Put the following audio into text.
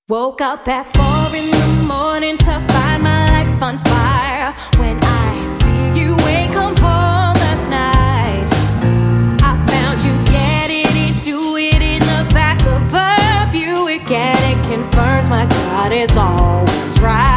Woke up at 4 in the morning to find my life on fire. When I see you ain't come home last night, I found you getting into it in the back of a Buick, and it confirms my God is always right.